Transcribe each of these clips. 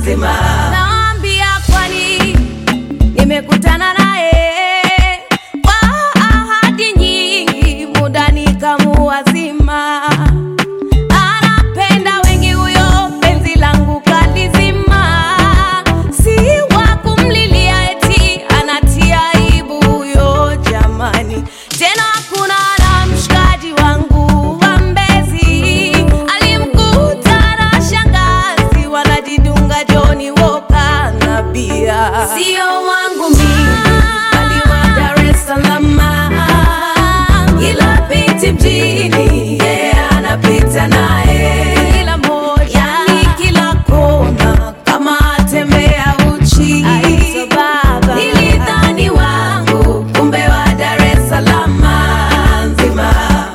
nzima. Naambia kwani nimekutana naye kwa ahadi nyingi, muda nikamuazima. Anapenda wengi huyo, penzi langu kalizima. Si wa kumlilia eti anatia aibu huyo jamani. Tena hakuna na mshikaji wangu wa Mbezi, alimkuta na shangazi wanajidunga Johnny Walker na bia. Sio wangu mimi, bali wa Dar es Salaam. Ila piti mjini, yeah, anapita naye kila moja, yani kila kona, kama tembea uchi. Nilidhani wangu, kumbe wa Dar es Salaam nzima.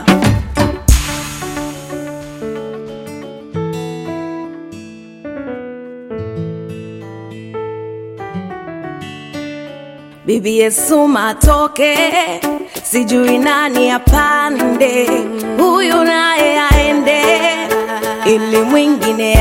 Bibi Yesu matoke, sijui nani apande, huyu naye aende, ili mwingine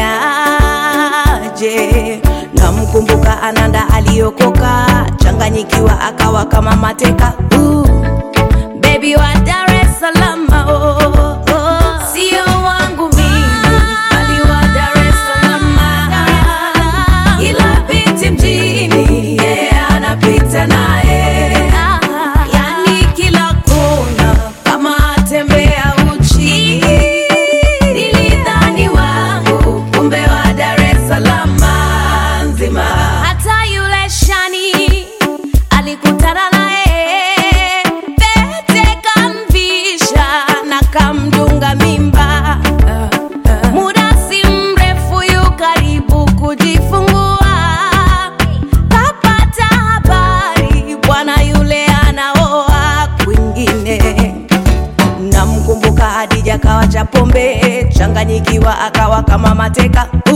aje. Namkumbuka Ananda aliokoka, changanyikiwa akawa kama mateka. Baby wa Dar es Salaam, oh, oh. Sio wangu mimi, bali wa Dar es Salaam. Ila binti mjini, yeah, anapita naye, yani kila kona, kama tembea uchi. Nilidhani wangu, kumbe wa Dar es Salaam nzima. Hata yule Shani alikutana naye, pete kamvisha na kamdunga mimba. Muda si mrefu yu karibu kujifungua, kapata habari bwana yule anaoa kwingine. Namkumbuka Hadija kawacha pombe, changanyikiwa akawa kama mateka.